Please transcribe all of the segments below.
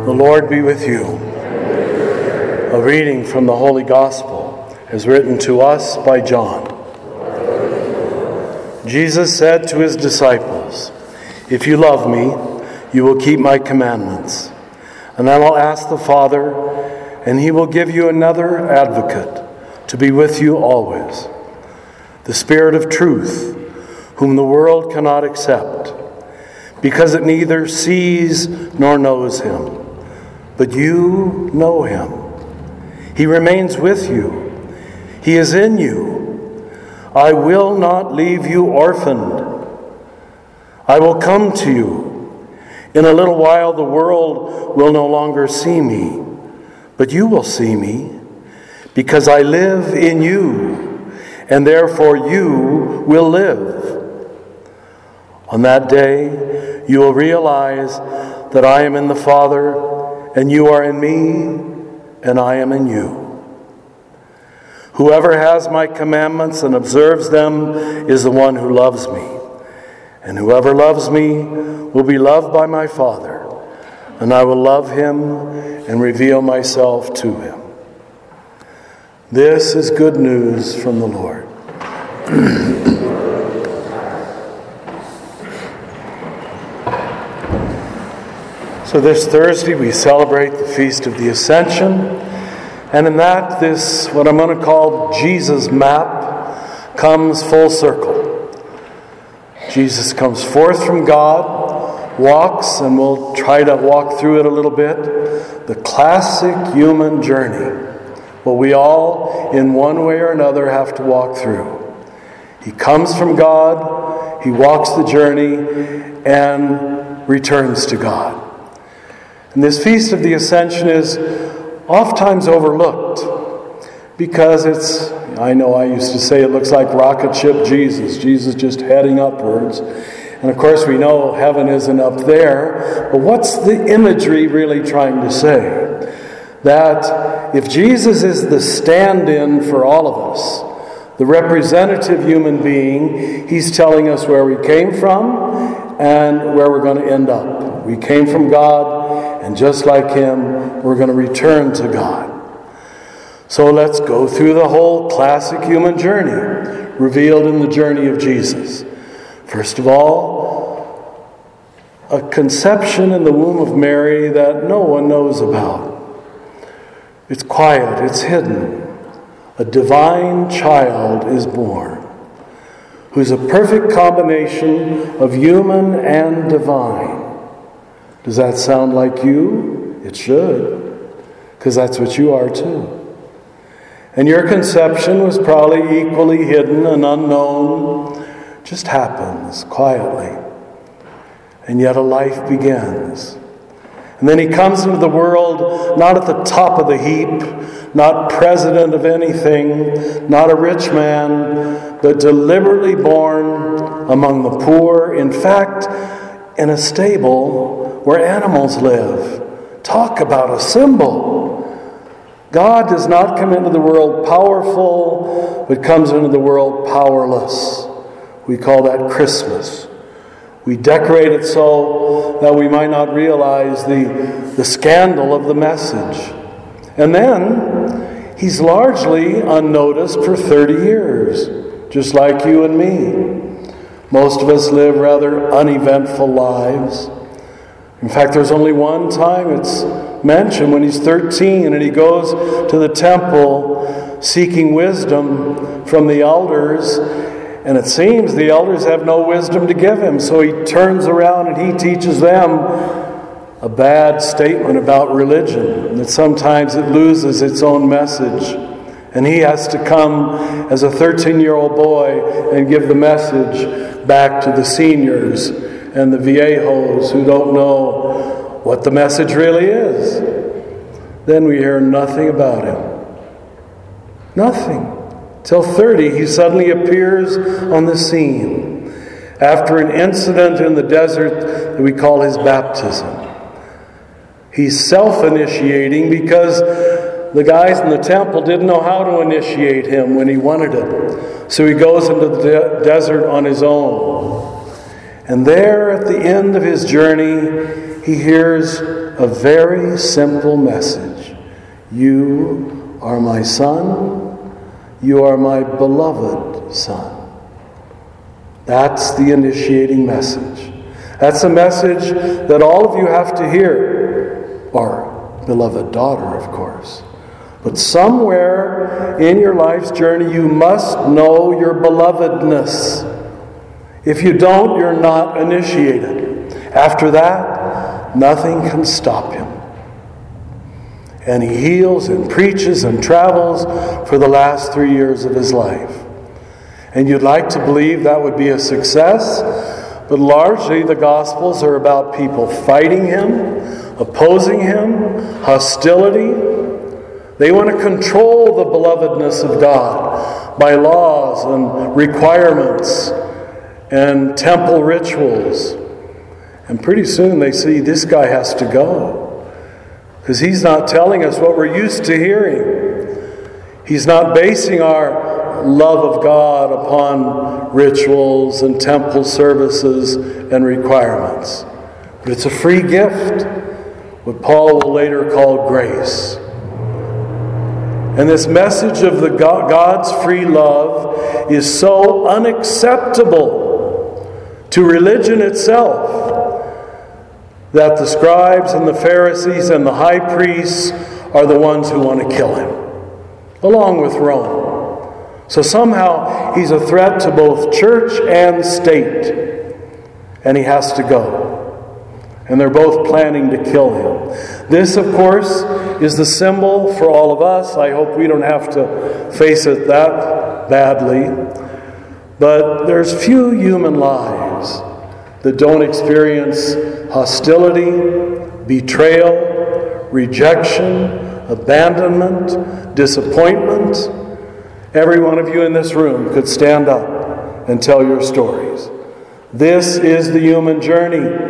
The Lord be with you. A reading from the Holy Gospel as written to us by John. Jesus said to his disciples, "If you love me, you will keep my commandments. And I will ask the Father, and he will give you another advocate to be with you always, the Spirit of truth, whom the world cannot accept, because it neither sees nor knows him. But you know him. He remains with you. He is in you. I will not leave you orphaned. I will come to you. In a little while the world will no longer see me, but you will see me, because I live in you, and therefore you will live. On that day you will realize that I am in the Father, and you are in me, and I am in you. Whoever has my commandments and observes them is the one who loves me. And whoever loves me will be loved by my Father, and I will love him and reveal myself to him." This is good news from the Lord. So this Thursday we celebrate the Feast of the Ascension, and in that this, what I'm going to call Jesus map, comes full circle. Jesus comes forth from God, walks, and we'll try to walk through it a little bit, the classic human journey, what we all, in one way or another, have to walk through. He comes from God, he walks the journey, and returns to God. And this Feast of the Ascension is oftentimes overlooked because it's, I know I used to say it looks like rocket ship Jesus just heading upwards. And of course we know heaven isn't up there, but what's the imagery really trying to say? That if Jesus is the stand-in for all of us, the representative human being, he's telling us where we came from and where we're going to end up. We came from God, and just like him, we're going to return to God. So let's go through the whole classic human journey revealed in the journey of Jesus. First of all, a conception in the womb of Mary that no one knows about. It's quiet, it's hidden. A divine child is born, who's a perfect combination of human and divine. Does that sound like you? It should, because that's what you are too. And your conception was probably equally hidden and unknown. Just happens quietly. And yet a life begins. And then he comes into the world not at the top of the heap, not president of anything, not a rich man, but deliberately born among the poor. In fact, in a stable where animals live. Talk about a symbol. God does not come into the world powerful, but comes into the world powerless. We call that Christmas. We decorate it so that we might not realize the scandal of the message. And then, he's largely unnoticed for 30 years, just like you and me. Most of us live rather uneventful lives. In fact, there's only one time it's mentioned when he's 13 and he goes to the temple seeking wisdom from the elders, and it seems the elders have no wisdom to give him, so he turns around and he teaches them a bad statement about religion, that sometimes it loses its own message, and he has to come as a 13-year-old boy and give the message back to the seniors and the viejos who don't know what the message really is. Then we hear nothing about him. Nothing. Till 30, he suddenly appears on the scene after an incident in the desert that we call his baptism. He's self-initiating because the guys in the temple didn't know how to initiate him when he wanted it. So he goes into the desert on his own. And there at the end of his journey, he hears a very simple message. You are my son. You are my beloved son. That's the initiating message. That's a message that all of you have to hear. Or beloved daughter, of course. But somewhere in your life's journey, you must know your belovedness. If you don't, you're not initiated. After that, nothing can stop him. And he heals and preaches and travels for the last 3 years of his life. And you'd like to believe that would be a success, but largely the Gospels are about people fighting him, opposing him, hostility. They want to control the belovedness of God by laws and requirements and temple rituals. And pretty soon they see this guy has to go, because he's not telling us what we're used to hearing. He's not basing our love of God upon rituals and temple services and requirements. But it's a free gift, what Paul will later call grace. And this message of the God's free love is so unacceptable to religion itself that the scribes and the Pharisees and the high priests are the ones who want to kill him, along with Rome. So somehow he's a threat to both church and state, and he has to go. And they're both planning to kill him. This, of course, is the symbol for all of us. I hope we don't have to face it that badly. But there's few human lives that don't experience hostility, betrayal, rejection, abandonment, disappointment. Every one of you in this room could stand up and tell your stories. This is the human journey.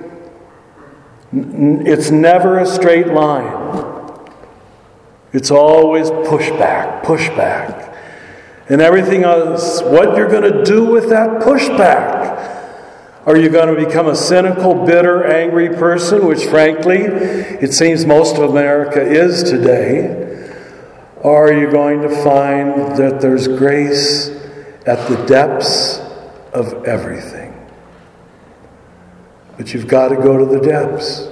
It's never a straight line. It's always pushback. And everything else, what you're going to do with that pushback. Are you going to become a cynical, bitter, angry person, which frankly, it seems most of America is today? Or are you going to find that there's grace at the depths of everything? But you've got to go to the depths.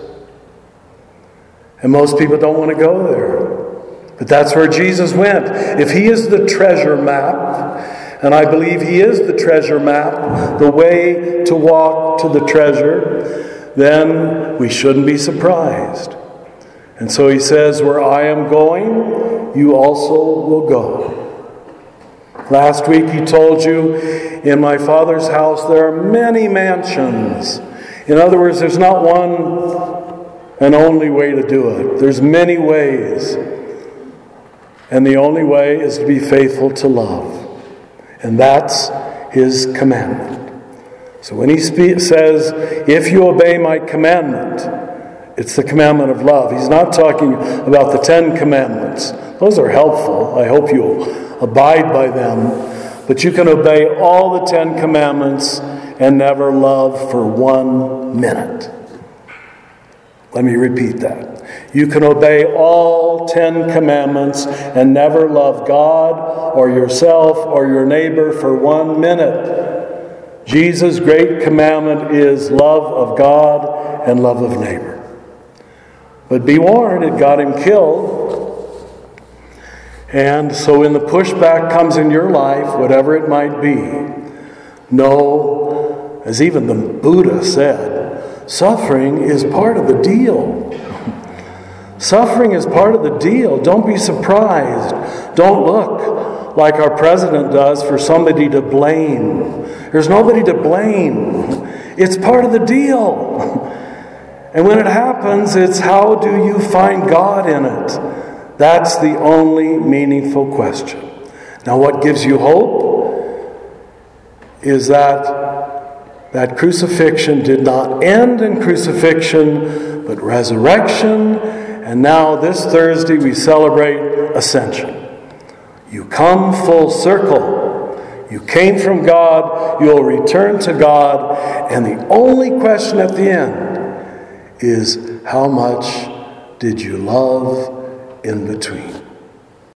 And most people don't want to go there. But that's where Jesus went. If he is the treasure map, and I believe he is the treasure map, the way to walk to the treasure, then we shouldn't be surprised. And so he says, where I am going, you also will go. Last week he told you, in my Father's house there are many mansions. In other words, there's not one and only way to do it. There's many ways. And the only way is to be faithful to love. And that's his commandment. So when he says, if you obey my commandment, it's the commandment of love. He's not talking about the 10 commandments. Those are helpful. I hope you'll abide by them. But you can obey all the 10 commandments and never love for 1 minute. Let me repeat that. You can obey all 10 commandments and never love God or yourself or your neighbor for 1 minute. Jesus' great commandment is love of God and love of neighbor. But be warned, it got him killed. And so when the pushback comes in your life, whatever it might be, know, as even the Buddha said, suffering is part of the deal. Suffering is part of the deal. Don't be surprised. Don't look like our president does for somebody to blame. There's nobody to blame. It's part of the deal. And when it happens, it's how do you find God in it? That's the only meaningful question. Now, what gives you hope is that crucifixion did not end in crucifixion, but resurrection. And now this Thursday we celebrate Ascension. You come full circle. You came from God. You'll return to God. And the only question at the end is, how much did you love in between?